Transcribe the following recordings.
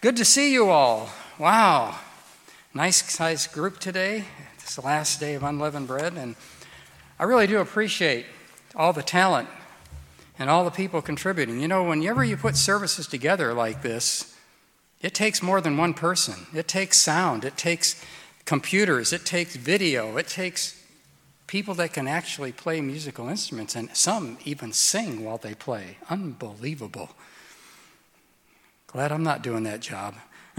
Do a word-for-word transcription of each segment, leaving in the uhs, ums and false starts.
Good to see you all. Wow. Nice sized group today. It's the last day of Unleavened Bread, and I really do appreciate all the talent and all the people contributing. You know, whenever you put services together like this, it takes more than one person. It takes sound, it takes computers, it takes video, it takes people that can actually play musical instruments, and some even sing while they play. Unbelievable. Glad I'm not doing that job.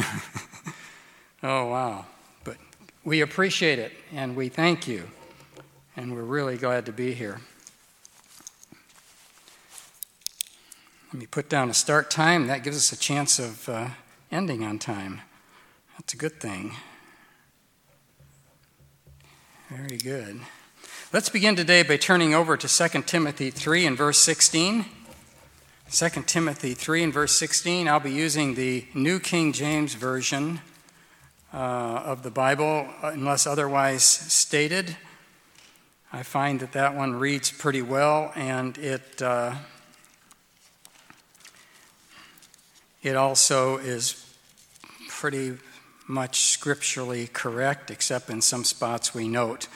Oh, wow. But we appreciate it, and we thank you, and we're really glad to be here. Let me put down a start time. That gives us a chance of uh, ending on time. That's a good thing. Very good. Let's begin today by turning over to Second Timothy three and verse sixteen. Second Timothy three and verse sixteen. I'll be using the New King James Version uh, of the Bible, unless otherwise stated. I find that that one reads pretty well, and it uh, it also is pretty much scripturally correct, except in some spots we note.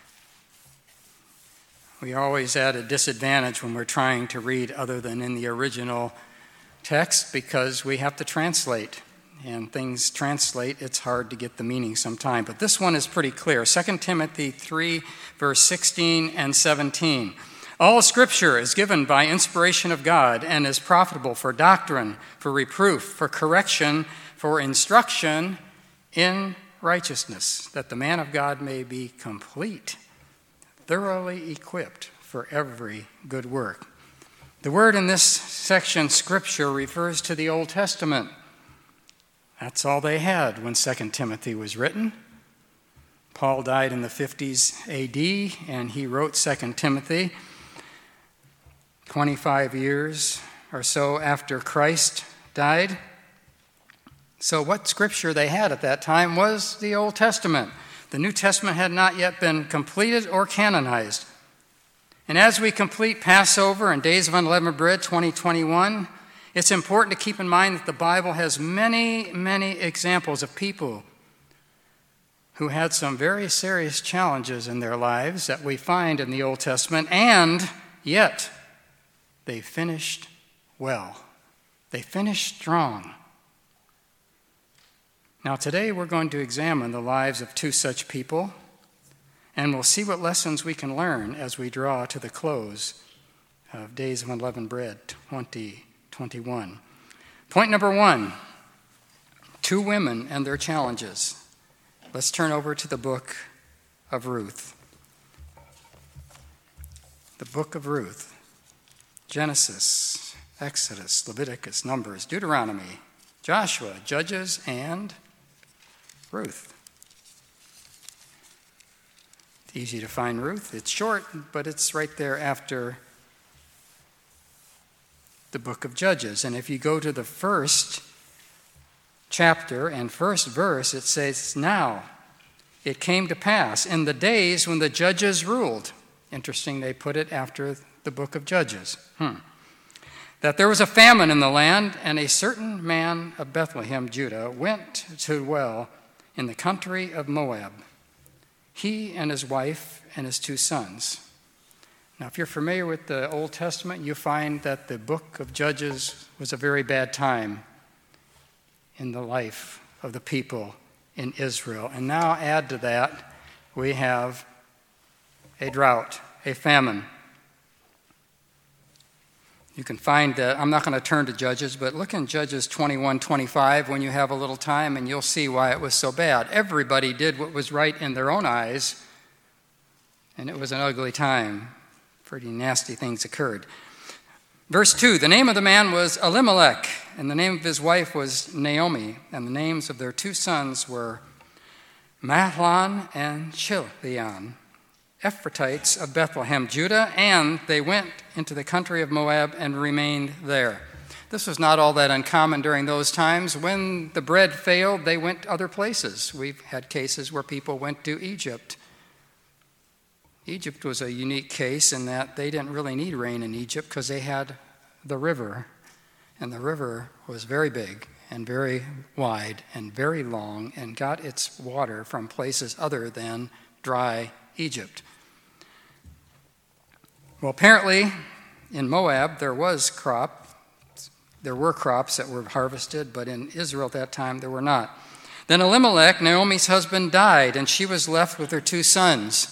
We are always at a disadvantage when we're trying to read other than in the original text because we have to translate. And things translate, it's hard to get the meaning sometime. But this one is pretty clear. Second Timothy three, verse sixteen and seventeen. All Scripture is given by inspiration of God and is profitable for doctrine, for reproof, for correction, for instruction in righteousness, that the man of God may be complete, thoroughly equipped for every good work. The word in this section, Scripture, refers to the Old Testament. That's all they had when Second Timothy was written. Paul died in the fifties A D, and he wrote Second Timothy twenty-five years or so after Christ died. So what Scripture they had at that time was the Old Testament. The New Testament had not yet been completed or canonized. And as we complete Passover and Days of Unleavened Bread twenty twenty-one, it's important to keep in mind that the Bible has many, many examples of people who had some very serious challenges in their lives that we find in the Old Testament, and yet they finished well. They finished strong. Now, today we're going to examine the lives of two such people, and we'll see what lessons we can learn as we draw to the close of Days of Unleavened Bread twenty twenty-one. Point number one, two women and their challenges. Let's turn over to the book of Ruth. The book of Ruth. Genesis, Exodus, Leviticus, Numbers, Deuteronomy, Joshua, Judges, and Ruth. It's easy to find Ruth. It's short, but it's right there after the book of Judges. And if you go to the first chapter and first verse, it says, "Now it came to pass in the days when the judges ruled." Interesting, they put it after the book of Judges. Hmm. "That there was a famine in the land, and a certain man of Bethlehem, Judah, went to dwell in the country of Moab, he and his wife and his two sons." Now, if you're familiar with the Old Testament, you find that the book of Judges was a very bad time in the life of the people in Israel. And now add to that, we have a drought, a famine. You can find that. I'm not going to turn to Judges, but look in Judges twenty-one twenty-five when you have a little time, and you'll see why it was so bad. Everybody did what was right in their own eyes, and it was an ugly time. Pretty nasty things occurred. Verse two, the name of the man was Elimelech, and the name of his wife was Naomi, and the names of their two sons were Mahlon and Chilion, Ephratites of Bethlehem, Judah, and they went into the country of Moab and remained there. This was not all that uncommon during those times. When the bread failed, they went other places. We've had cases where people went to Egypt. Egypt was a unique case in that they didn't really need rain in Egypt because they had the river, and the river was very big and very wide and very long and got its water from places other than dry Egypt. Well, apparently in Moab there was crop. There were crops that were harvested, but in Israel at that time there were not. Then Elimelech, Naomi's husband, died, and she was left with her two sons.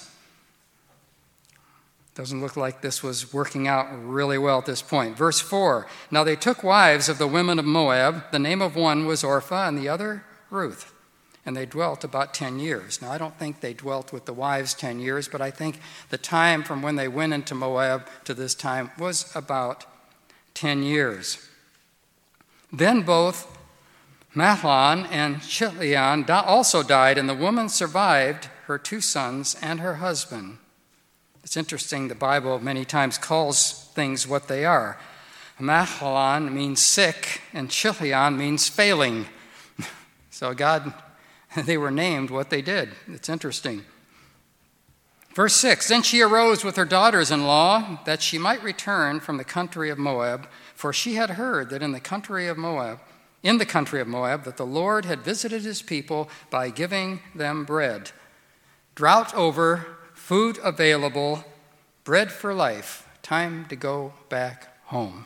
Doesn't look like this was working out really well at this point. Verse four, now they took wives of the women of Moab. The name of one was Orpah and the other Ruth. And they dwelt about ten years. Now I don't think they dwelt with the wives ten years, but I think the time from when they went into Moab to this time was about ten years. Then both Mahlon and Chilion also died, and the woman survived her two sons and her husband. It's interesting, the Bible many times calls things what they are. Mahlon means sick, and Chilion means failing. So God, they were named what they did. It's interesting. Verse six, then she arose with her daughters-in-law that she might return from the country of Moab, for she had heard that in the country of Moab, in the country of Moab, that the Lord had visited his people by giving them bread. Drought over, food available, bread for life, time to go back home.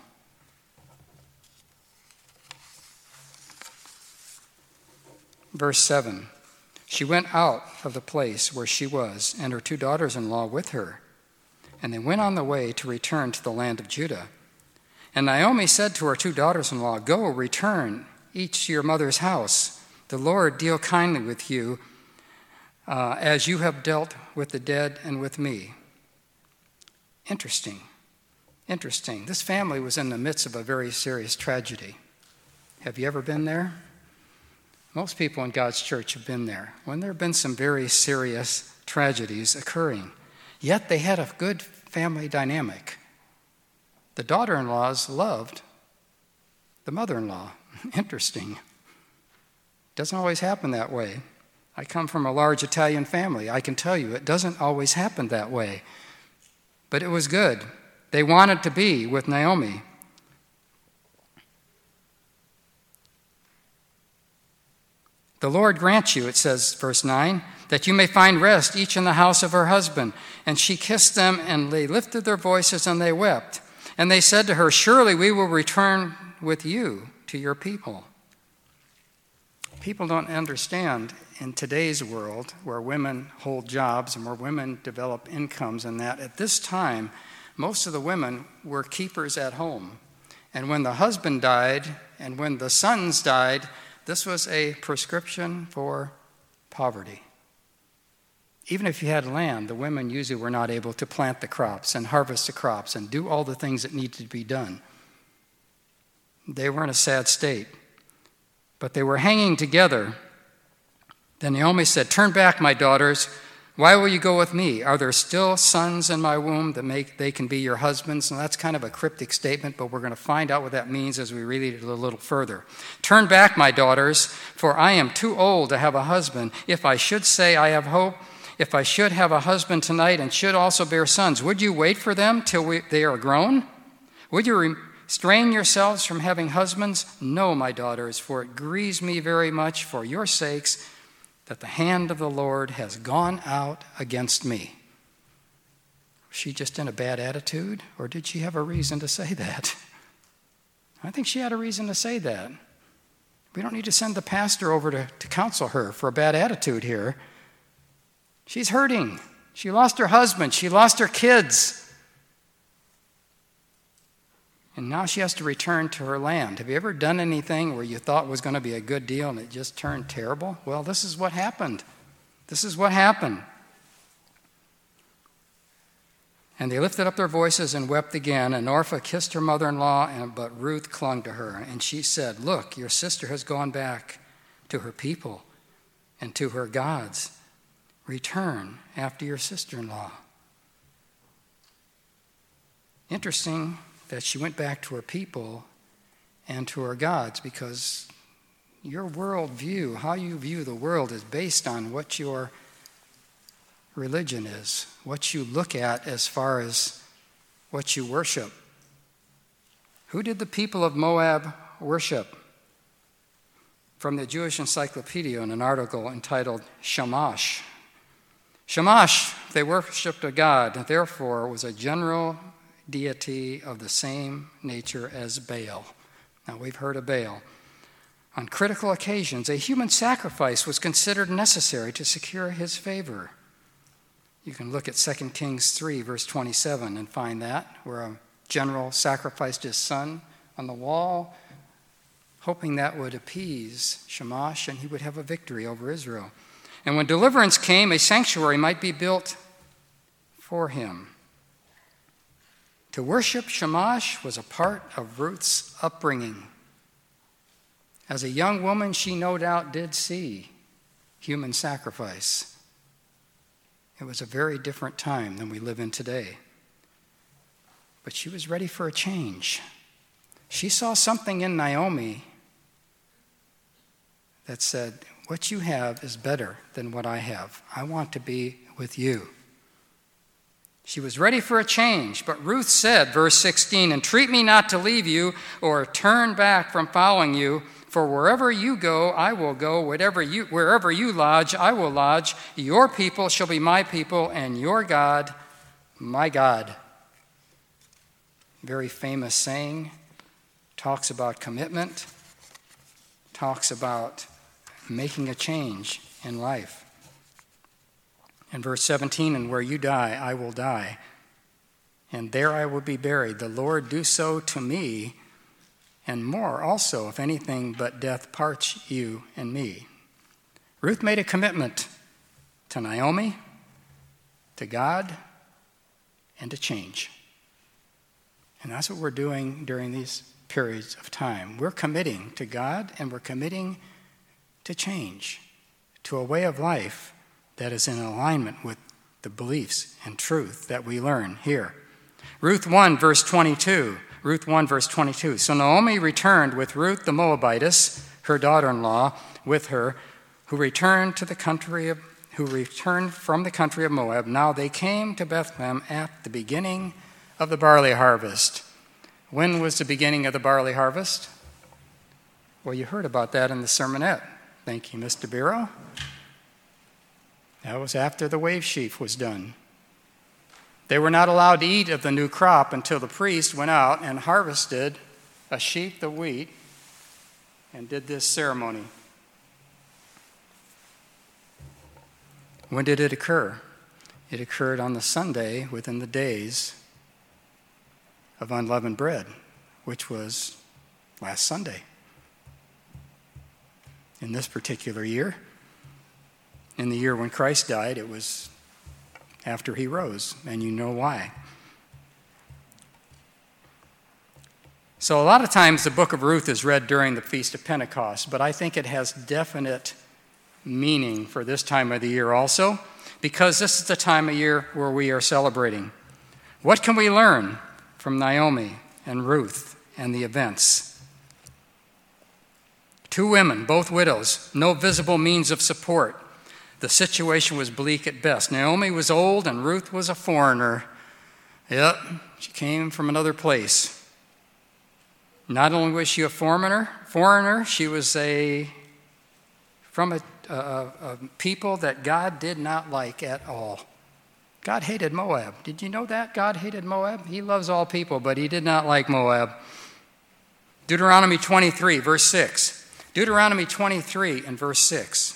Verse seven, she went out of the place where she was, and her two daughters-in-law with her, and they went on the way to return to the land of Judah. And Naomi said to her two daughters-in-law, go, return, each to your mother's house. The Lord deal kindly with you, Uh, as you have dealt with the dead and with me. Interesting. Interesting. This family was in the midst of a very serious tragedy. Have you ever been there? Most people in God's church have been there, when there have been some very serious tragedies occurring. Yet they had a good family dynamic. The daughter-in-laws loved the mother-in-law. Interesting. Doesn't always happen that way. I come from a large Italian family. I can tell you it doesn't always happen that way. But it was good. They wanted to be with Naomi. The Lord grant you, it says, verse nine, that you may find rest, each in the house of her husband. And she kissed them, and they lifted their voices, and they wept. And they said to her, surely we will return with you to your people. People don't understand in today's world, where women hold jobs and where women develop incomes and that, at this time, most of the women were keepers at home. And when the husband died and when the sons died, this was a prescription for poverty. Even if you had land, the women usually were not able to plant the crops and harvest the crops and do all the things that needed to be done. They were in a sad state. But they were hanging together. Then Naomi said, turn back, my daughters. Why will you go with me? Are there still sons in my womb that make they can be your husbands? And that's kind of a cryptic statement, but we're going to find out what that means as we read it a little further. Turn back, my daughters, for I am too old to have a husband. If I should say I have hope, if I should have a husband tonight and should also bear sons, would you wait for them till we, they are grown? Would you re- Strain yourselves from having husbands? No, my daughters, for it grieves me very much for your sakes that the hand of the Lord has gone out against me. Was she just in a bad attitude, or did she have a reason to say that? I think she had a reason to say that. We don't need to send the pastor over to, to counsel her for a bad attitude here. She's hurting. She lost her husband. She lost her kids. And now she has to return to her land. Have you ever done anything where you thought was going to be a good deal and it just turned terrible? Well, this is what happened. This is what happened. And they lifted up their voices and wept again. And Orpah kissed her mother-in-law, but Ruth clung to her. And she said, look, your sister has gone back to her people and to her gods. Return after your sister-in-law. Interesting that she went back to her people and to her gods, because your world view, how you view the world, is based on what your religion is, what you look at as far as what you worship. Who did the people of Moab worship? from the Jewish Encyclopedia in an article entitled Shamash. Shamash, they worshipped a god, therefore was a general deity of the same nature as Baal. Now, we've heard of Baal. On critical occasions, a human sacrifice was considered necessary to secure his favor. You can look at Second Kings three, verse twenty-seven, and find that, where a general sacrificed his son on the wall, hoping that would appease Shamash and he would have a victory over Israel. And when deliverance came, a sanctuary might be built for him. To worship Shamash was a part of Ruth's upbringing. As a young woman, she no doubt did see human sacrifice. It was a very different time than we live in today. But she was ready for a change. She saw something in Naomi that said, what you have is better than what I have. I want to be with you. She was ready for a change, but Ruth said, verse sixteen, entreat me not to leave you or turn back from following you, for wherever you go, I will go. Whatever you, wherever you lodge, I will lodge. Your people shall be my people, and your God, my God. Very famous saying, talks about commitment, talks about making a change in life. In verse seventeen, and where you die, I will die, and there I will be buried. The Lord do so to me, and more also, if anything but death parts you and me. Ruth made a commitment to Naomi, to God, and to change. And that's what we're doing during these periods of time. We're committing to God, and we're committing to change, to a way of life that is in alignment with the beliefs and truth that we learn here. Ruth one, verse twenty-two. Ruth one, verse twenty-two. So Naomi returned with Ruth the Moabitess, her daughter-in-law, with her, who returned to the country of, who returned from the country of Moab. Now they came to Bethlehem at the beginning of the barley harvest. When was the beginning of the barley harvest? Well, you heard about that in the sermonette. Thank you, Mister Bureau. That was after the wave sheaf was done. They were not allowed to eat of the new crop until the priest went out and harvested a sheaf of wheat and did this ceremony. When did it occur? It occurred on the Sunday within the days of unleavened bread, which was last Sunday. In this particular year, in the year when Christ died, it was after he rose, and you know why. So a lot of times the book of Ruth is read during the Feast of Pentecost, but I think it has definite meaning for this time of the year also, because this is the time of year where we are celebrating. What can we learn from Naomi and Ruth and the events? Two women, both widows, no visible means of support. The situation was bleak at best. Naomi was old and Ruth was a foreigner. Yep, she came from another place. Not only was she a foreigner, foreigner, she was a from a, a, a people that God did not like at all. God hated Moab. Did you know that? God hated Moab. He loves all people, but he did not like Moab. Deuteronomy twenty-three, verse six. Deuteronomy twenty-three and verse six.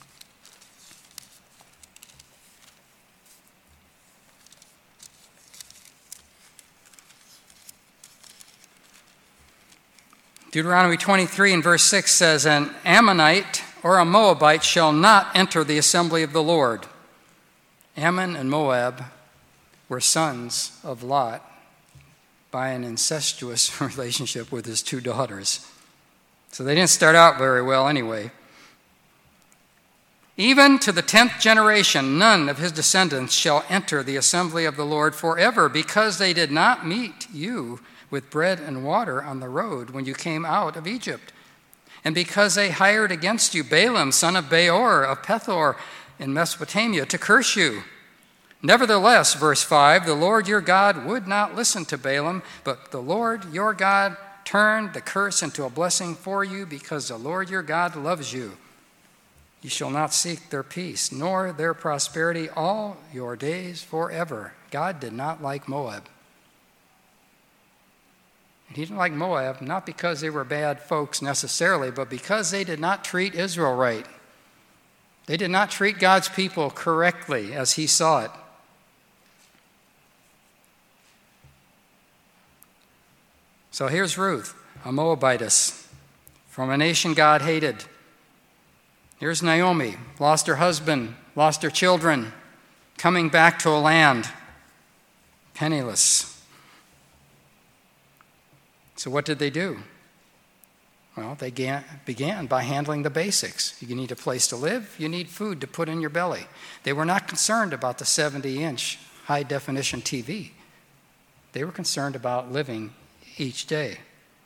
Deuteronomy twenty-three and verse six says, an Ammonite or a Moabite shall not enter the assembly of the Lord. Ammon and Moab were sons of Lot by an incestuous relationship with his two daughters. So they didn't start out very well anyway. Even to the tenth generation, none of his descendants shall enter the assembly of the Lord forever, because they did not meet you with bread and water on the road when you came out of Egypt. And because they hired against you Balaam, son of Beor of Pethor in Mesopotamia, to curse you. Nevertheless, verse five, the Lord your God would not listen to Balaam, but the Lord your God turn the curse into a blessing for you, because the Lord your God loves you. You shall not seek their peace, nor their prosperity all your days forever. God did not like Moab. And he didn't like Moab, not because they were bad folks necessarily, but because they did not treat Israel right. They did not treat God's people correctly as he saw it. So here's Ruth, a Moabitess, from a nation God hated. Here's Naomi, lost her husband, lost her children, coming back to a land penniless. So what did they do? Well, they began by handling the basics. You need a place to live, you need food to put in your belly. They were not concerned about the seventy-inch high-definition T V. They were concerned about living each day.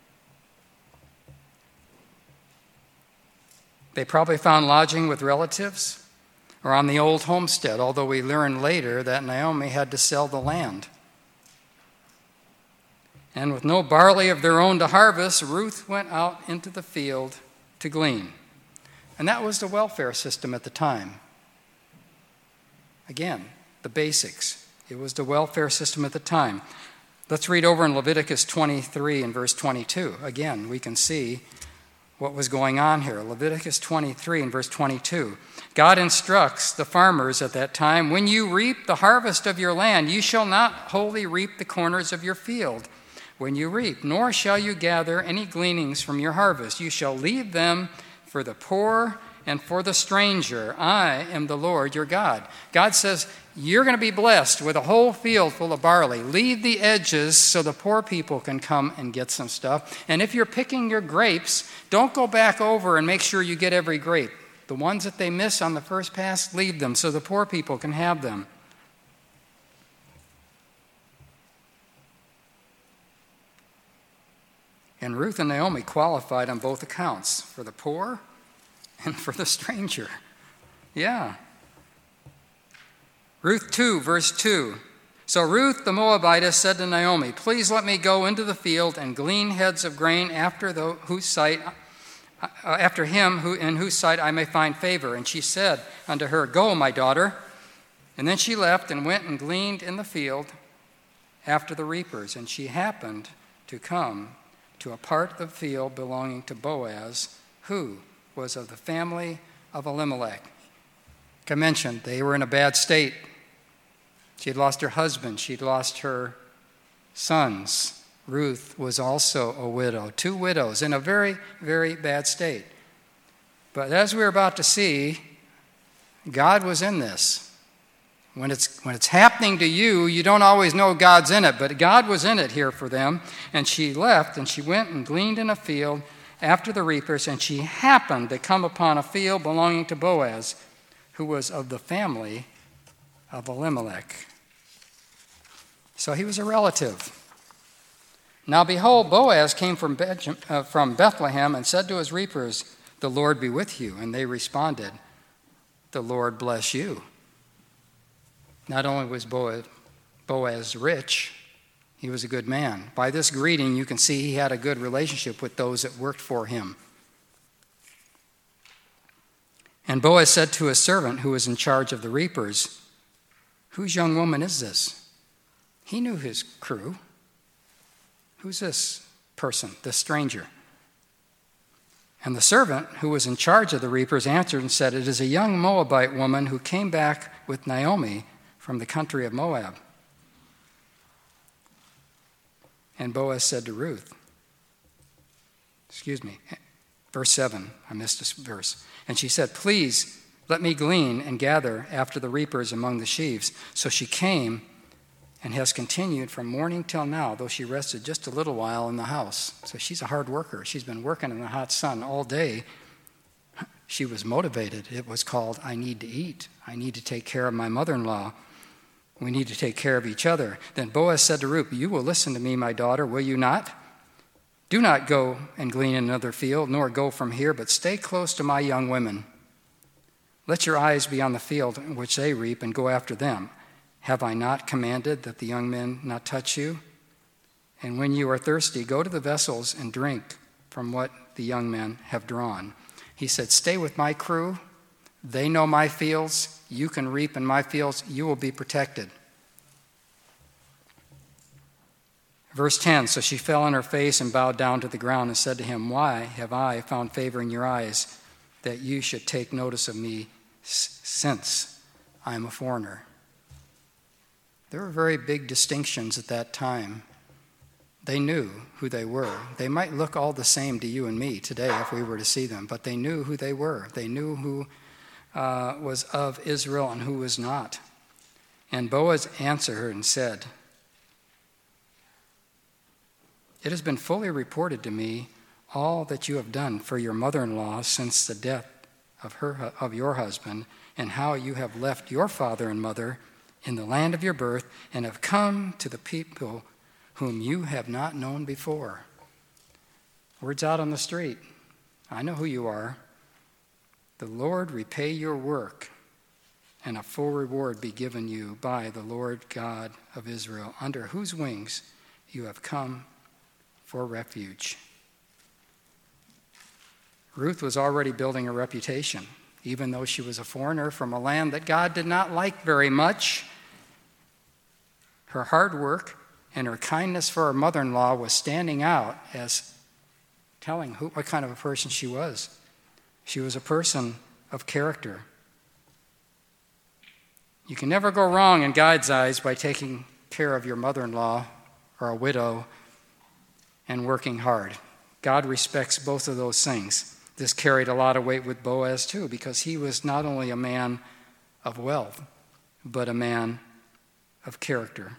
They probably found lodging with relatives or on the old homestead, although we learn later that Naomi had to sell the land. And with no barley of their own to harvest, Ruth went out into the field to glean. And that was the welfare system at the time. Again, the basics. It was the welfare system at the time. Let's read over in Leviticus twenty-three and verse twenty-two. Again, we can see what was going on here. Leviticus twenty-three and verse twenty-two. God instructs the farmers at that time, when you reap the harvest of your land, you shall not wholly reap the corners of your field when you reap, nor shall you gather any gleanings from your harvest. You shall leave them for the poor and for the stranger. I am the Lord your God. God says, you're going to be blessed with a whole field full of barley. Leave the edges so the poor people can come and get some stuff. And if you're picking your grapes, don't go back over and make sure you get every grape. The ones that they miss on the first pass, leave them so the poor people can have them. And Ruth and Naomi qualified on both accounts, for the poor and for the stranger. Yeah. Ruth two, verse two. So Ruth the Moabitess said to Naomi, please let me go into the field and glean heads of grain after the, whose sight, uh, after him who, in whose sight I may find favor. And she said unto her, go, my daughter. And then she left and went and gleaned in the field after the reapers. And she happened to come to a part of the field belonging to Boaz, who was of the family of Elimelech. Like I mentioned, they were in a bad state. She had lost her husband. She'd lost her sons. Ruth was also a widow. Two widows in a very, very bad state. But as we're about to see, God was in this. When it's, when it's happening to you, you don't always know God's in it, but God was in it here for them. And she left and she went and gleaned in a field after the reapers, and she happened to come upon a field belonging to Boaz, who was of the family of Elimelech. So he was a relative. Now behold, Boaz came from, Be- uh, from Bethlehem and said to his reapers, the Lord be with you. And they responded, the Lord bless you. Not only was Boaz, Boaz rich, he was a good man. By this greeting, you can see he had a good relationship with those that worked for him. And Boaz said to his servant who was in charge of the reapers, whose young woman is this? He knew his crew. Who's this person, this stranger? And the servant who was in charge of the reapers answered and said, it is a young Moabite woman who came back with Naomi from the country of Moab. And Boaz said to Ruth, excuse me, verse seven, I missed this verse. And she said, please let me glean and gather after the reapers among the sheaves. So she came and has continued from morning till now, though she rested just a little while in the house. So she's a hard worker. She's been working in the hot sun all day. She was motivated. It was called, I need to eat. I need to take care of my mother-in-law. We need to take care of each other. Then Boaz said to Ruth, you will listen to me, my daughter, will you not? Do not go and glean in another field, nor go from here, but stay close to my young women. Let your eyes be on the field in which they reap, and go after them. Have I not commanded that the young men not touch you? And when you are thirsty, go to the vessels and drink from what the young men have drawn. He said, stay with my crew. They know my fields. You can reap in my fields. You will be protected. Verse ten, so she fell on her face and bowed down to the ground and said to him, why have I found favor in your eyes that you should take notice of me since I am a foreigner? There were very big distinctions at that time. They knew who they were. They might look all the same to you and me today if we were to see them, but they knew who they were. They knew who uh, was of Israel and who was not. And Boaz answered her and said, it has been fully reported to me all that you have done for your mother-in-law since the death of her of your husband, and how you have left your father and mother in the land of your birth and have come to the people whom you have not known before. Words out on the street. I know who you are. The Lord repay your work, and a full reward be given you by the Lord God of Israel, under whose wings you have come for refuge. Ruth was already building a reputation, even though she was a foreigner from a land that God did not like very much. Her hard work and her kindness for her mother-in-law was standing out as telling who, what kind of a person she was. She was a person of character. You can never go wrong in God's eyes by taking care of your mother-in-law or a widow and working hard. God respects both of those things. This carried a lot of weight with Boaz too, because he was not only a man of wealth, but a man of character.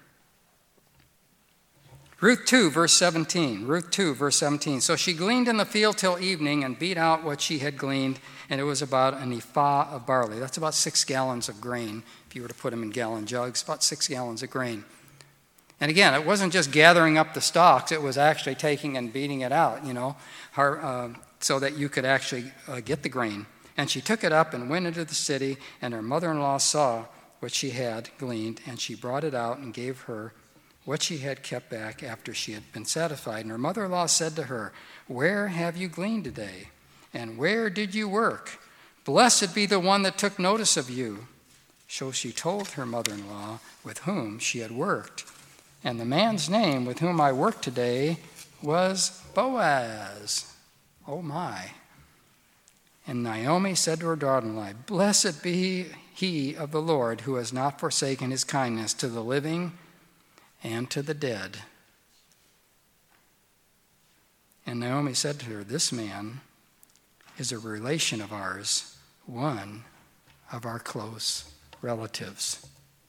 Ruth two, verse seventeen. Ruth two, verse seventeen. So she gleaned in the field till evening and beat out what she had gleaned, and it was about an ephah of barley. That's about six gallons of grain. If you were to put them in gallon jugs, about six gallons of grain. And again, it wasn't just gathering up the stalks. It was actually taking and beating it out, you know, her, uh, so that you could actually uh, get the grain. And she took it up and went into the city, and her mother-in-law saw what she had gleaned, and she brought it out and gave her what she had kept back after she had been satisfied. And her mother-in-law said to her, where have you gleaned today? And where did you work? Blessed be the one that took notice of you. So she told her mother-in-law with whom she had worked. And the man's name with whom I worked today was Boaz. Oh my. And Naomi said to her daughter-in-law, blessed be he of the Lord who has not forsaken his kindness to the living and to the dead. And Naomi said to her, this man is a relation of ours, one of our close relatives.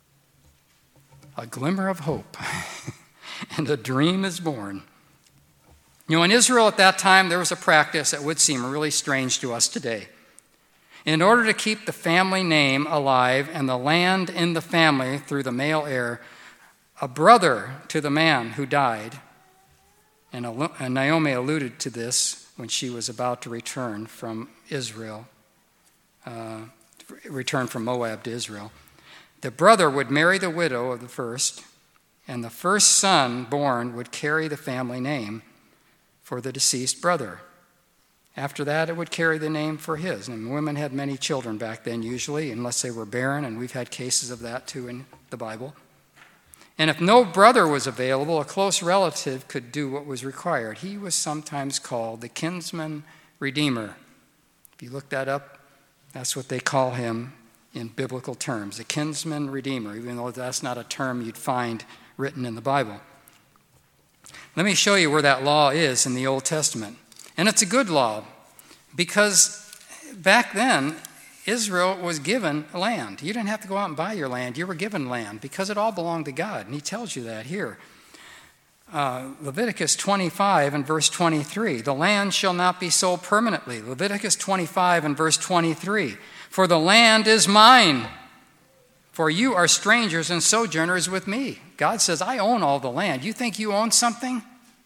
A glimmer of hope and a dream is born. You know, in Israel at that time, there was a practice that would seem really strange to us today. In order to keep the family name alive and the land in the family through the male heir, a brother to the man who died, and Naomi alluded to this when she was about to return from Israel, uh, return from Moab to Israel. The brother would marry the widow of the first, and the first son born would carry the family name for the deceased brother. After that, it would carry the name for his. And women had many children back then, usually, unless they were barren, and we've had cases of that too in the Bible. And if no brother was available, a close relative could do what was required. He was sometimes called the kinsman redeemer. If you look that up, that's what they call him in biblical terms, the kinsman redeemer, even though that's not a term you'd find written in the Bible. Let me show you where that law is in the Old Testament. And it's a good law, because back then, Israel was given land. You didn't have to go out and buy your land. You were given land because it all belonged to God. And he tells you that here. Uh, Leviticus twenty-five and verse twenty-three. The land shall not be sold permanently. Leviticus twenty-five and verse twenty-three. For the land is mine. For you are strangers and sojourners with me. God says, I own all the land. You think you own something?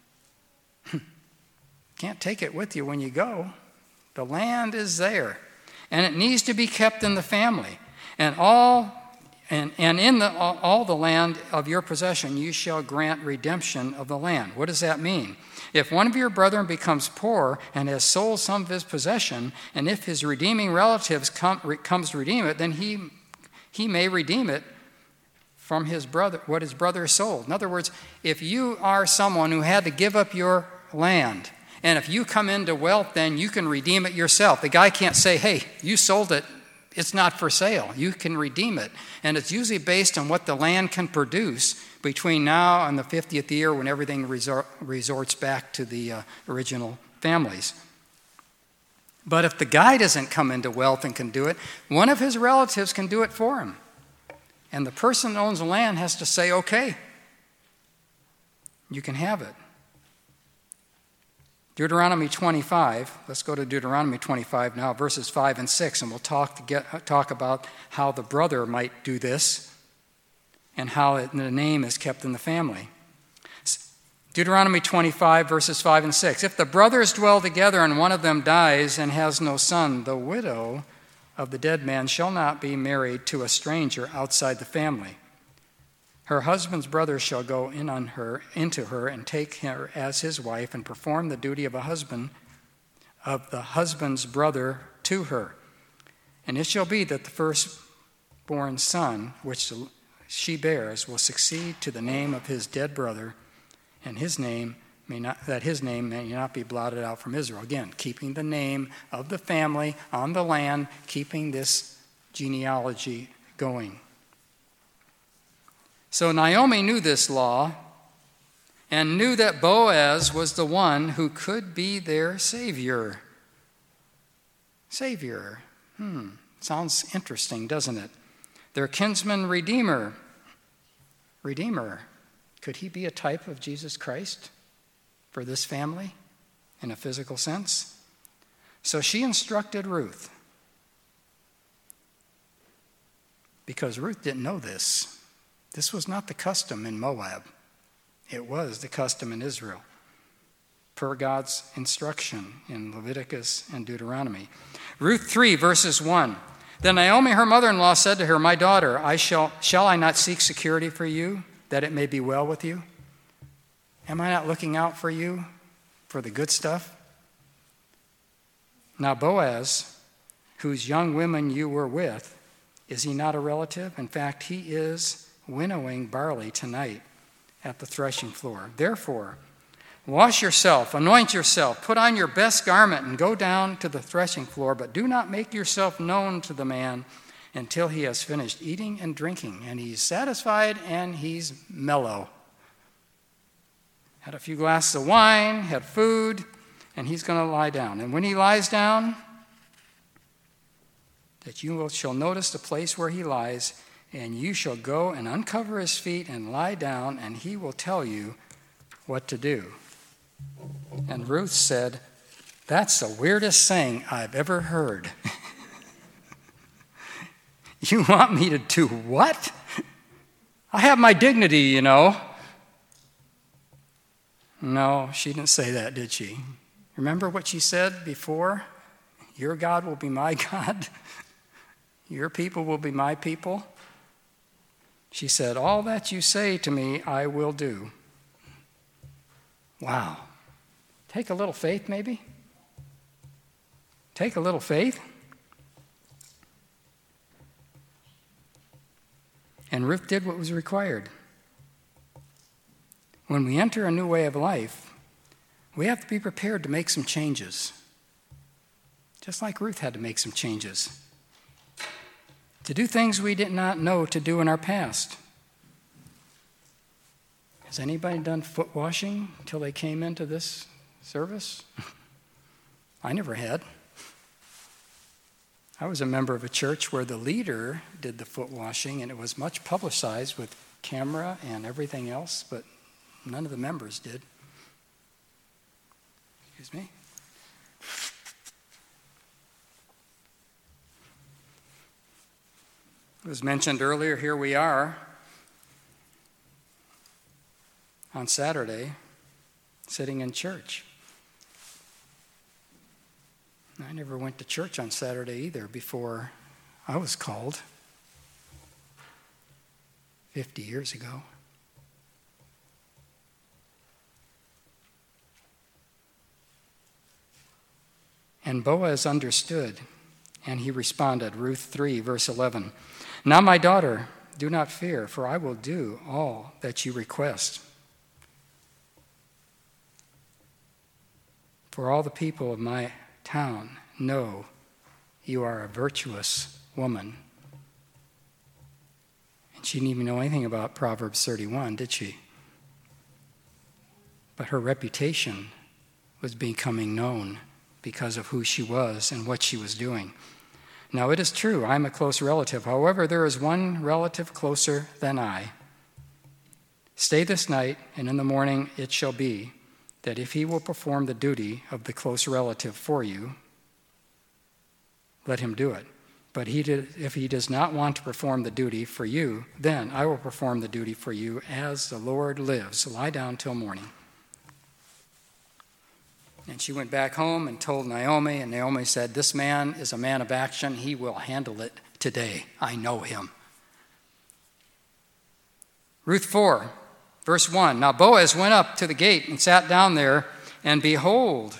Can't take it with you when you go. The land is there. And it needs to be kept in the family. And all And, and in the, all, all the land of your possession you shall grant redemption of the land. What does that mean? If one of your brethren becomes poor and has sold some of his possession, and if his redeeming relatives come, re, comes to redeem it, then he, he may redeem it from his brother, what his brother sold. In other words, if you are someone who had to give up your land, and if you come into wealth, then you can redeem it yourself. The guy can't say, hey, you sold it, it's not for sale. You can redeem it. And it's usually based on what the land can produce between now and the fiftieth year when everything resort, resorts back to the uh, original families. But if the guy doesn't come into wealth and can do it, one of his relatives can do it for him. And the person that owns the land has to say, okay, you can have it. Deuteronomy twenty-five, let's go to Deuteronomy twenty-five now, verses five and six, and we'll talk, to get, talk about how the brother might do this and how it, the name is kept in the family. Deuteronomy twenty-five, verses five and six. If the brothers dwell together and one of them dies and has no son, the widow of the dead man shall not be married to a stranger outside the family. Her husband's brother shall go in on her, into her and take her as his wife and perform the duty of a husband, of the husband's brother to her. And it shall be that the firstborn son, which she bears, will succeed to the name of his dead brother, and his name may not, that his name may not be blotted out from Israel. Again, keeping the name of the family on the land, keeping this genealogy going. So Naomi knew this law and knew that Boaz was the one who could be their savior. Savior. Hmm. Sounds interesting, doesn't it? Their kinsman redeemer. Redeemer. Could he be a type of Jesus Christ for this family in a physical sense? So she instructed Ruth, because Ruth didn't know this. This was not the custom in Moab. It was the custom in Israel, per God's instruction in Leviticus and Deuteronomy. Ruth three, verses one. Then Naomi, her mother-in-law, said to her, my daughter, I shall, shall I not seek security for you, that it may be well with you? Am I not looking out for you, for the good stuff? Now Boaz, whose young women you were with, is he not a relative? In fact, he is winnowing barley tonight at the threshing floor. Therefore, wash yourself, anoint yourself, put on your best garment, and go down to the threshing floor, but do not make yourself known to the man until he has finished eating and drinking, and he's satisfied and he's mellow. Had a few glasses of wine, had food, and he's going to lie down. And when he lies down, that you will, shall notice the place where he lies, and you shall go and uncover his feet and lie down, and he will tell you what to do. And Ruth said, that's the weirdest thing I've ever heard. You want me to do what? I have my dignity, you know. No, she didn't say that, did she? Remember what she said before? Your God will be my God. Your people will be my people. She said, all that you say to me, I will do. Wow. Take a little faith, maybe? Take a little faith? And Ruth did what was required. When we enter a new way of life, we have to be prepared to make some changes. Just like Ruth had to make some changes. To do things we did not know to do in our past. Has anybody done foot washing until they came into this service? I never had. I was a member of a church where the leader did the foot washing, and it was much publicized with camera and everything else, but none of the members did. Excuse me. It was mentioned earlier, here we are on Saturday sitting in church. I never went to church on Saturday either before I was called. fifty years ago. And Boaz understood, and he responded, Ruth three, verse eleven, "Now, my daughter, do not fear, for I will do all that you request. For all the people of my town know you are a virtuous woman." And she didn't even know anything about Proverbs thirty-one, did she? But her reputation was becoming known because of who she was and what she was doing. Now, it is true, I'm a close relative. However, there is one relative closer than I. Stay this night, and in the morning it shall be that if he will perform the duty of the close relative for you, let him do it. But he did, if he does not want to perform the duty for you, then I will perform the duty for you as the Lord lives. Lie down till morning. And she went back home and told Naomi, and Naomi said, "This man is a man of action. He will handle it today. I know him." Ruth four, verse one. Now Boaz went up to the gate and sat down there, and behold,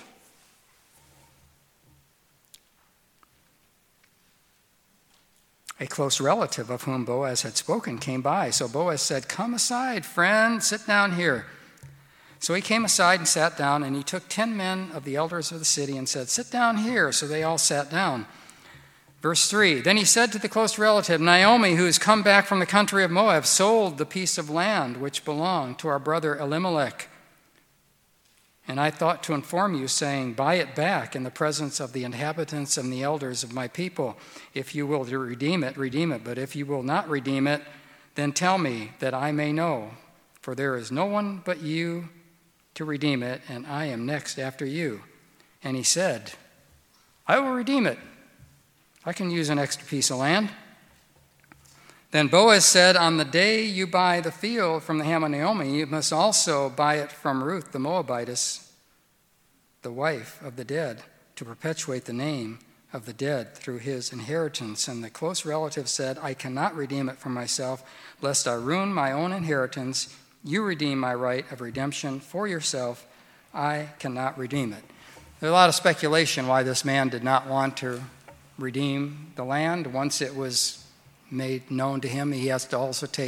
a close relative of whom Boaz had spoken came by. So Boaz said, "Come aside, friend, sit down here." So he came aside and sat down, and he took ten men of the elders of the city and said, "Sit down here." So they all sat down. Verse three, then he said to the close relative, "Naomi, who has come back from the country of Moab, sold the piece of land which belonged to our brother Elimelech. And I thought to inform you, saying, buy it back in the presence of the inhabitants and the elders of my people. If you will redeem it, redeem it. But if you will not redeem it, then tell me that I may know. For there is no one but you to redeem it, and I am next after you." And he said, "I will redeem it. I can use an extra piece of land." Then Boaz said, "On the day you buy the field from the hand of Naomi, you must also buy it from Ruth the Moabitess, the wife of the dead, to perpetuate the name of the dead through his inheritance." And the close relative said, "I cannot redeem it for myself, lest I ruin my own inheritance. You redeem my right of redemption for yourself. I cannot redeem it." There's a lot of speculation why this man did not want to redeem the land. Once it was made known to him, he has to also take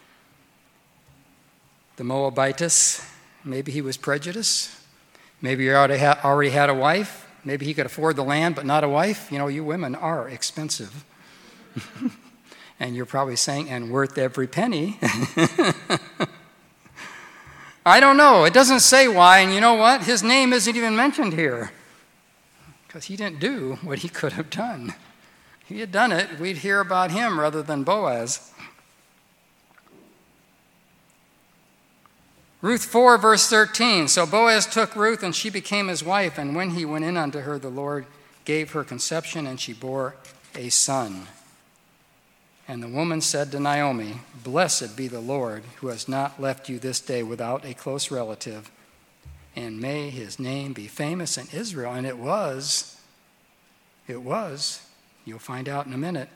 the Moabitess. Maybe he was prejudiced. Maybe he already had a wife. Maybe he could afford the land but not a wife. You know, you women are expensive. And you're probably saying, and worth every penny. I don't know. It doesn't say why, and you know what? His name isn't even mentioned here because he didn't do what he could have done. If he had done it, we'd hear about him rather than Boaz. Ruth four, verse thirteen. So Boaz took Ruth, and she became his wife, and when he went in unto her, the Lord gave her conception, and she bore a son. And the woman said to Naomi, "Blessed be the Lord, who has not left you this day without a close relative, and may his name be famous in Israel." And it was. It was. You'll find out in a minute.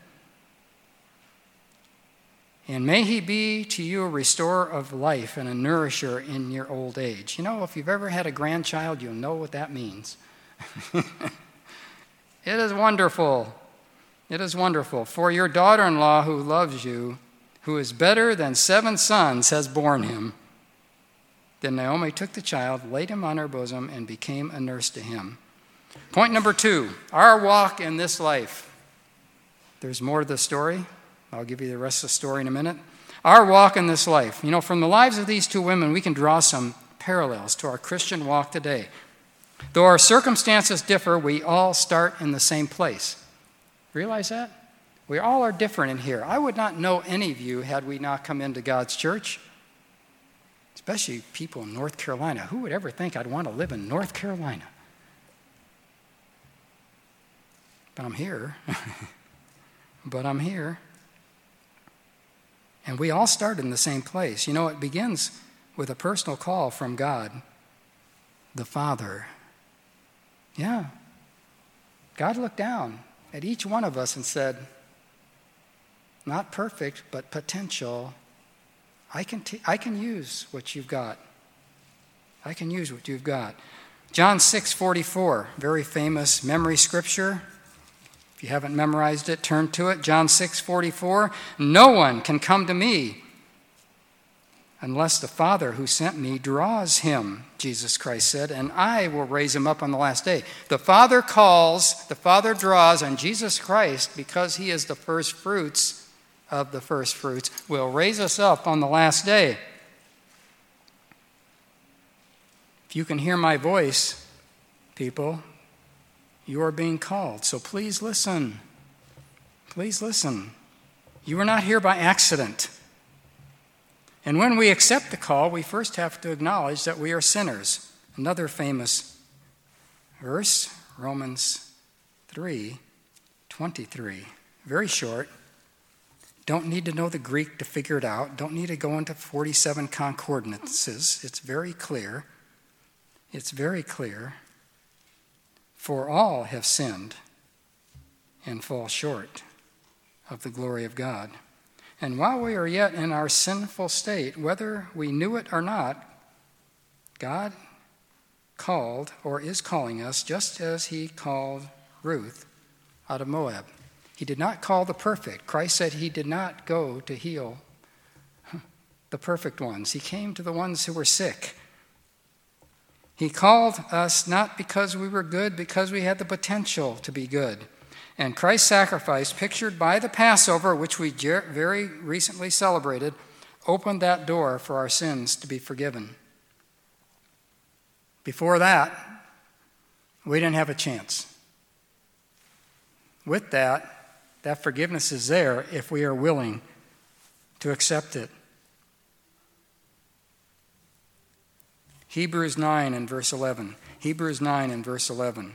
"And may he be to you a restorer of life and a nourisher in your old age." You know, if you've ever had a grandchild, you'll know what that means. It is wonderful. It is wonderful. "For your daughter-in-law who loves you, who is better than seven sons, has borne him." Then Naomi took the child, laid him on her bosom, and became a nurse to him. Point number two, our walk in this life. There's more to the story. I'll give you the rest of the story in a minute. Our walk in this life. You know, from the lives of these two women, we can draw some parallels to our Christian walk today. Though our circumstances differ, we all start in the same place. Realize that? We all are different in here. I would not know any of you had we not come into God's church, especially people in North Carolina. Who would ever think I'd want to live in North Carolina? But I'm here. But I'm here. And we all start in the same place. You know, it begins with a personal call from God, the Father. Yeah. God looked down at each one of us and said, not perfect, but potential I can, t- I can use what you've got. I can use what you've got. John six forty-four, very famous memory scripture. If you haven't memorized it, turn to it. John six forty-four, no one can come to me unless the Father who sent me draws him, Jesus Christ said, and I will raise him up on the last day. The Father calls, the Father draws, and Jesus Christ, because he is the first fruits of the first fruits, will raise us up on the last day. If you can hear my voice, people, you are being called. So please listen. Please listen. You are not here by accident. And when we accept the call, we first have to acknowledge that we are sinners. Another famous verse, Romans three twenty-three. Very short. Don't need to know the Greek to figure it out. Don't need to go into forty-seven concordances. It's very clear. It's very clear. For all have sinned and fall short of the glory of God. And while we are yet in our sinful state, whether we knew it or not, God called or is calling us just as he called Ruth out of Moab. He did not call the perfect. Christ said he did not go to heal the perfect ones. He came to the ones who were sick. He called us not because we were good, because we had the potential to be good. And Christ's sacrifice, pictured by the Passover, which we very recently celebrated, opened that door for our sins to be forgiven. Before that, we didn't have a chance. With that, that forgiveness is there if we are willing to accept it. Hebrews nine and verse eleven. Hebrews nine and verse eleven.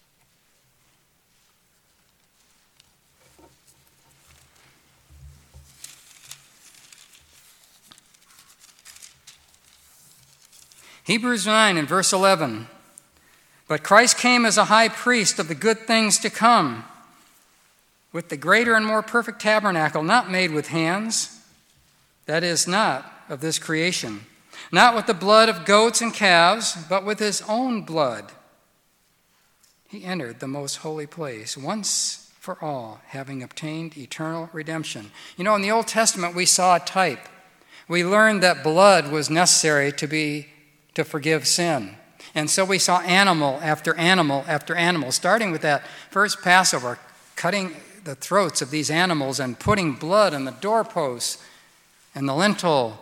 Hebrews nine and verse eleven. But Christ came as a high priest of the good things to come, with the greater and more perfect tabernacle, not made with hands, that is, not of this creation, not with the blood of goats and calves, but with his own blood. He entered the most holy place, once for all, having obtained eternal redemption. You know, in the Old Testament, we saw a type. We learned that blood was necessary to be to forgive sin. And so we saw animal after animal after animal, starting with that first Passover, cutting the throats of these animals and putting blood on the doorposts and the lintel.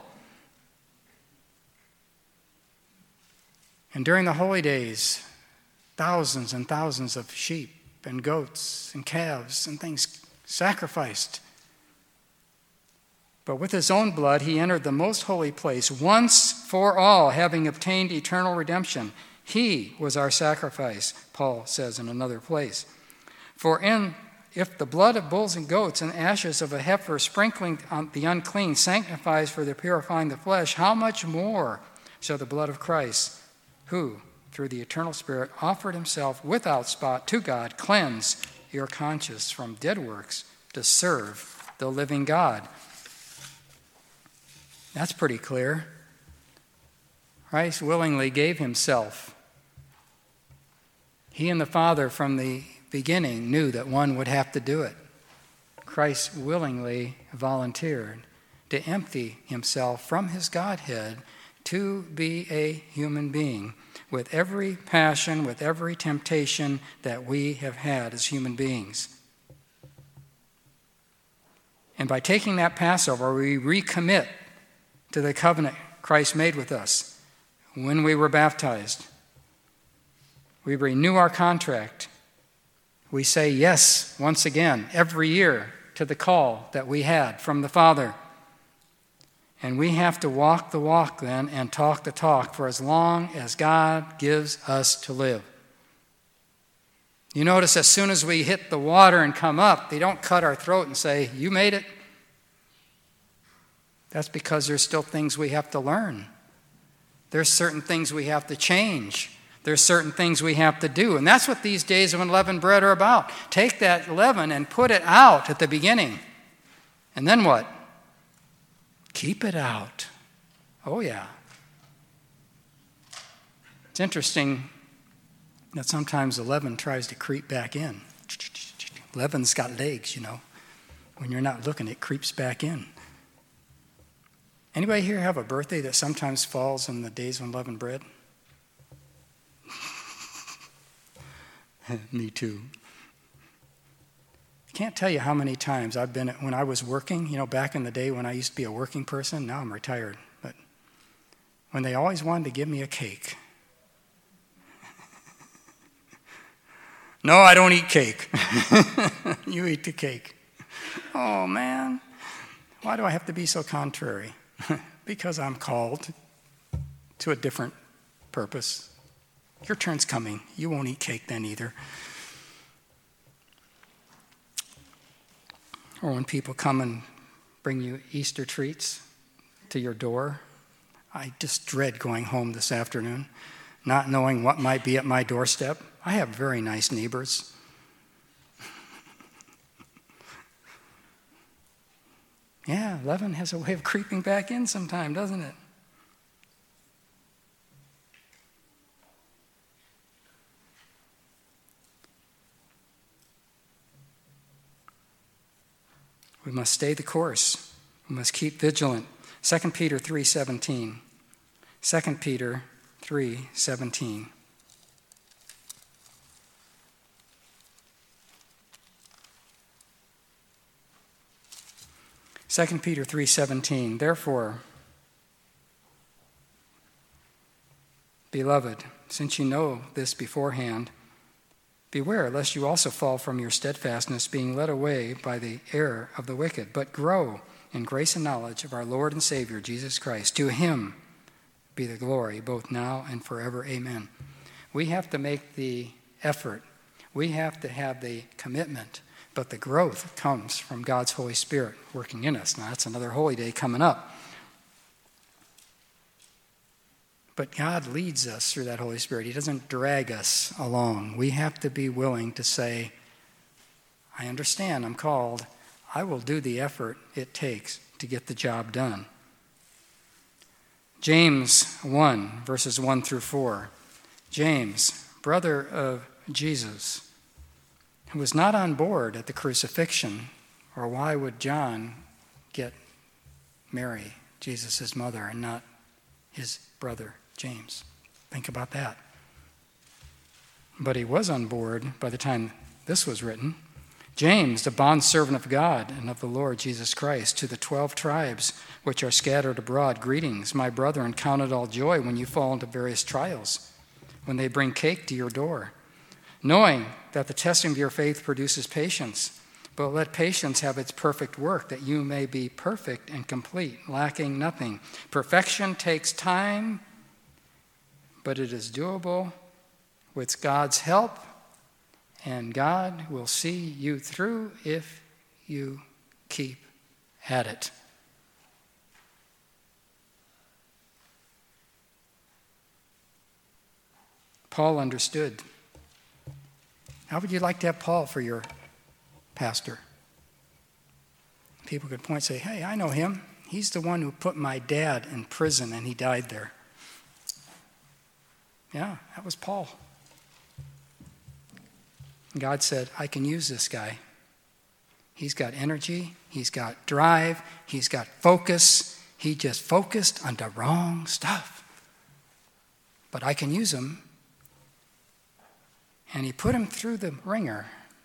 And during the holy days, thousands and thousands of sheep and goats and calves and things sacrificed. But with his own blood, he entered the most holy place once for all, having obtained eternal redemption. He was our sacrifice, Paul says in another place. For in if the blood of bulls and goats and ashes of a heifer sprinkling on the unclean sanctifies for the purifying the flesh, how much more shall the blood of Christ, who, through the eternal Spirit, offered himself without spot to God, cleanse your conscience from dead works to serve the living God. That's pretty clear. Christ willingly gave himself. He and the Father from the beginning knew that one would have to do it. Christ willingly volunteered to empty himself from his Godhead to be a human being with every passion, with every temptation that we have had as human beings. And by taking that Passover, we recommit to the covenant Christ made with us when we were baptized. We renew our contract. We say yes once again every year to the call that we had from the Father. And we have to walk the walk then and talk the talk for as long as God gives us to live. You notice as soon as we hit the water and come up, they don't cut our throat and say, "You made it." That's because there's still things we have to learn. There's certain things we have to change. There's certain things we have to do. And that's what these days of unleavened bread are about. Take that leaven and put it out at the beginning. And then what? Keep it out. Oh, yeah. It's interesting that sometimes the leaven tries to creep back in. Leaven's got legs, you know. When you're not looking, it creeps back in. Anybody here have a birthday that sometimes falls in the days of unleavened bread? Me too. I can't tell you how many times I've been, when I was working, you know, back in the day when I used to be a working person, now I'm retired, but when they always wanted to give me a cake. No, I don't eat cake. You eat the cake. Oh, man. Why do I have to be so contrary? Because I'm called to a different purpose. Your turn's coming. You won't eat cake then either. Or when people come and bring you Easter treats to your door, I just dread going home this afternoon, not knowing what might be at my doorstep. I have very nice neighbors. Yeah, leaven has a way of creeping back in sometime, doesn't it? We must stay the course. We must keep vigilant. Second Peter three seventeen. Second Peter three seventeen. Second Peter three seventeen. Therefore, beloved, since you know this beforehand, beware lest you also fall from your steadfastness, being led away by the error of the wicked, but grow in grace and knowledge of our Lord and Savior, Jesus Christ. To him be the glory, both now and forever. Amen. We have to make the effort. We have to have the commitment. But the growth comes from God's Holy Spirit working in us. Now, that's another holy day coming up. But God leads us through that Holy Spirit. He doesn't drag us along. We have to be willing to say, I understand, I'm called. I will do the effort it takes to get the job done. James one, verses one through four. James, brother of Jesus, who was not on board at the crucifixion, or why would John get Mary, Jesus' mother, and not his brother James? Think about that. But he was on board by the time this was written. James, the bondservant of God and of the Lord Jesus Christ, to the twelve tribes which are scattered abroad, greetings, my brethren, count it all joy when you fall into various trials, when they bring cake to your door, knowing that the testing of your faith produces patience. But let patience have its perfect work, that you may be perfect and complete, lacking nothing. Perfection takes time, but it is doable with God's help, and God will see you through if you keep at it. Paul understood. How would you like to have Paul for your pastor? People could point and say, hey, I know him. He's the one who put my dad in prison and he died there. Yeah, that was Paul. And God said, I can use this guy. He's got energy. He's got drive. He's got focus. He just focused on the wrong stuff. But I can use him. And he put him through the ringer.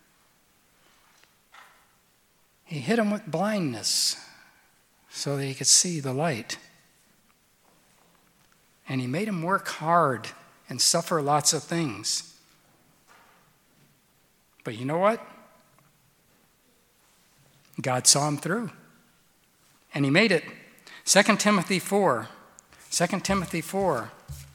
He hit him with blindness so that he could see the light. And he made him work hard and suffer lots of things. But you know what? God saw him through. And he made it. Second Timothy four. Second Timothy four.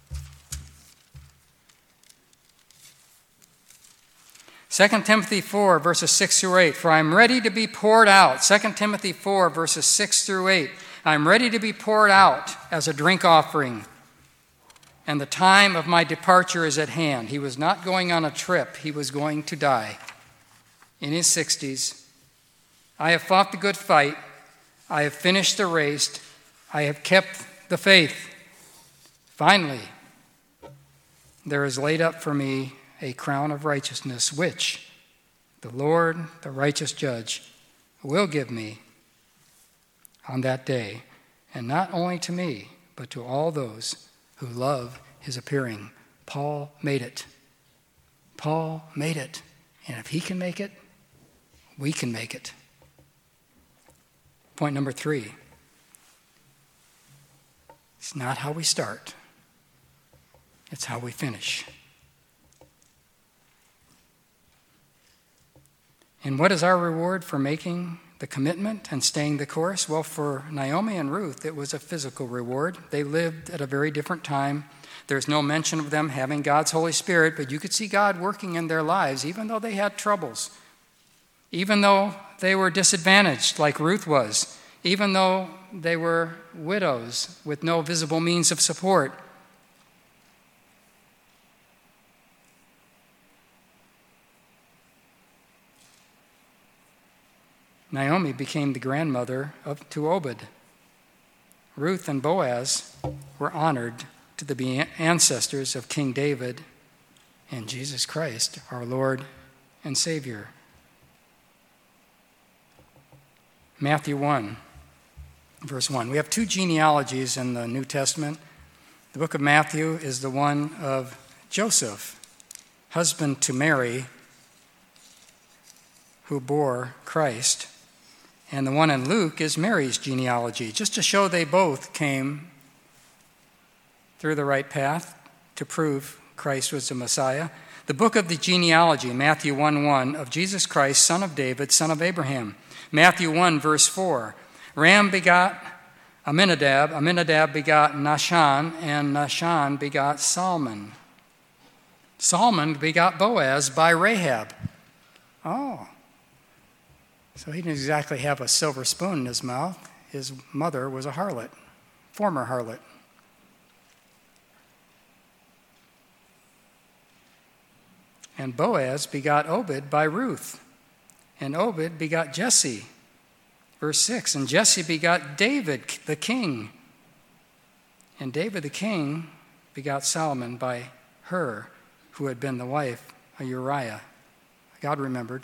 Second Timothy four, verses six through eight. For I am ready to be poured out. Second Timothy four, verses six through eight. I am ready to be poured out as a drink offering, and the time of my departure is at hand. He was not going on a trip. He was going to die in his sixties. I have fought the good fight. I have finished the race. I have kept the faith. Finally, there is laid up for me a crown of righteousness, which the Lord, the righteous judge, will give me on that day, and not only to me, but to all those who love his appearing. Paul made it. Paul made it. And if he can make it, we can make it. Point number three. It's not how we start. It's how we finish. And what is our reward for making the commitment and staying the course? Well, for Naomi and Ruth, it was a physical reward. They lived at a very different time. There's no mention of them having God's Holy Spirit, but you could see God working in their lives, even though they had troubles, even though they were disadvantaged like Ruth was, even though they were widows with no visible means of support. Naomi became the grandmother of, to Obed. Ruth and Boaz were honored to the ancestors of King David and Jesus Christ, our Lord and Savior. Matthew one, verse one. We have two genealogies in the New Testament. The book of Matthew is the one of Joseph, husband to Mary, who bore Christ. And the one in Luke is Mary's genealogy, just to show they both came through the right path to prove Christ was the Messiah. The book of the genealogy, Matthew one one, of Jesus Christ, son of David, son of Abraham. Matthew one, verse four, Ram begot Aminadab, Aminadab begot Nahshon, and Nahshon begot Salmon. Salmon begot Boaz by Rahab. Oh, so he didn't exactly have a silver spoon in his mouth. His mother was a harlot, former harlot. And Boaz begot Obed by Ruth. And Obed begot Jesse. Verse six, and Jesse begot David the king. And David the king begot Solomon by her, who had been the wife of Uriah. God remembered.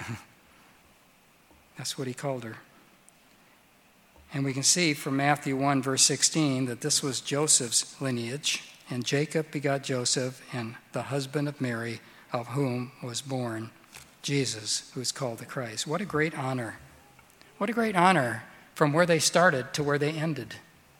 That's what he called her. And we can see from Matthew one, verse sixteen, that this was Joseph's lineage. And Jacob begot Joseph, and the husband of Mary, of whom was born Jesus, who is called the Christ. What a great honor. What a great honor from where they started to where they ended.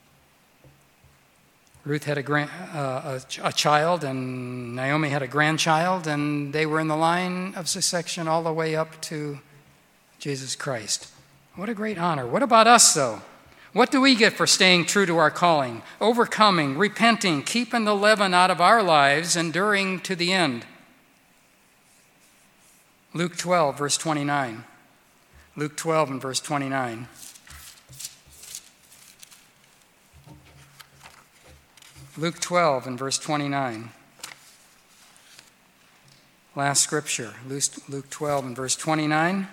Ruth had a, grand, uh, a, a child, and Naomi had a grandchild, and they were in the line of succession all the way up to Jesus Christ. What a great honor. What about us, though? What do we get for staying true to our calling, overcoming, repenting, keeping the leaven out of our lives, enduring to the end? Luke twelve, verse twenty-nine. Luke twelve and verse twenty-nine. Luke twelve and verse twenty-nine. Last scripture, Luke twelve and verse twenty-nine.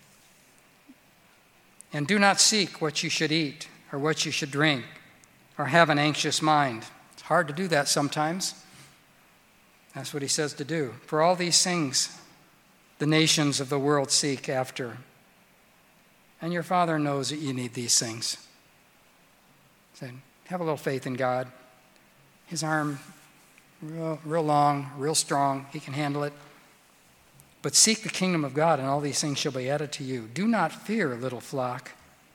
And do not seek what you should eat or what you should drink or have an anxious mind. It's hard to do that sometimes. That's what he says to do. For all these things the nations of the world seek after. And your Father knows that you need these things. So have a little faith in God. His arm, real, real long, real strong. He can handle it. But seek the kingdom of God, and all these things shall be added to you. Do not fear, little flock,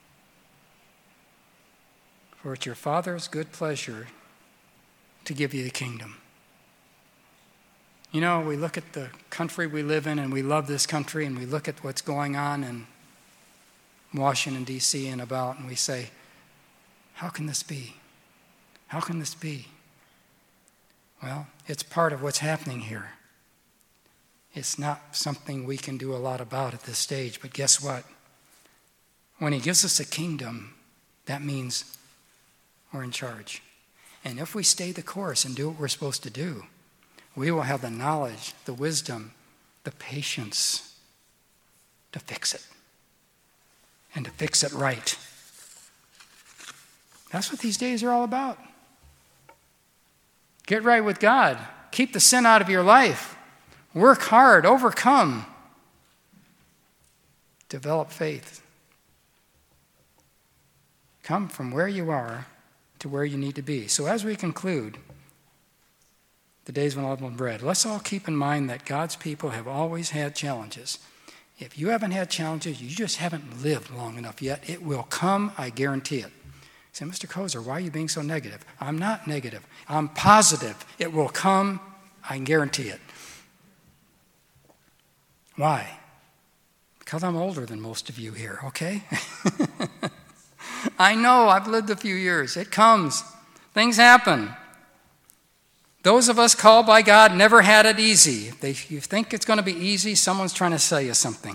for it's your Father's good pleasure to give you the kingdom. You know, we look at the country we live in, and we love this country, and we look at what's going on in Washington, D C and about, and we say, how can this be? How can this be? Well, it's part of what's happening here. It's not something we can do a lot about at this stage, but guess what? When he gives us a kingdom, that means we're in charge. And if we stay the course and do what we're supposed to do, we will have the knowledge, the wisdom, the patience to fix it and to fix it right. That's what these days are all about. Get right with God. Keep the sin out of your life. Work hard. Overcome. Develop faith. Come from where you are to where you need to be. So as we conclude the days of unleavened bread, let's all keep in mind that God's people have always had challenges. If you haven't had challenges, you just haven't lived long enough yet. It will come, I guarantee it. You say, Mister Kozer, why are you being so negative? I'm not negative. I'm positive. It will come, I can guarantee it. Why? Because I'm older than most of you here, okay? I know, I've lived a few years. It comes. Things happen. Those of us called by God never had it easy. If they, you think it's going to be easy, someone's trying to sell you something.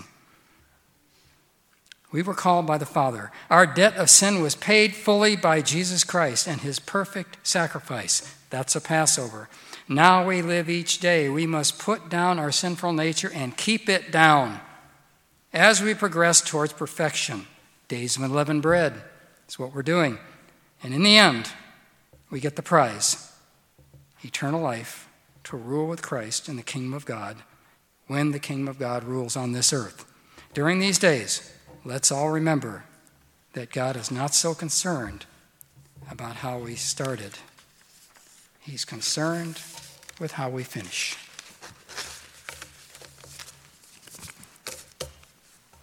We were called by the Father. Our debt of sin was paid fully by Jesus Christ and his perfect sacrifice. That's a Passover. Now we live each day. We must put down our sinful nature and keep it down as we progress towards perfection. Days of unleavened bread is what we're doing. And in the end, we get the prize. Eternal life to rule with Christ in the kingdom of God when the kingdom of God rules on this earth. During these days, let's all remember that God is not so concerned about how we started. He's concerned with how we finish.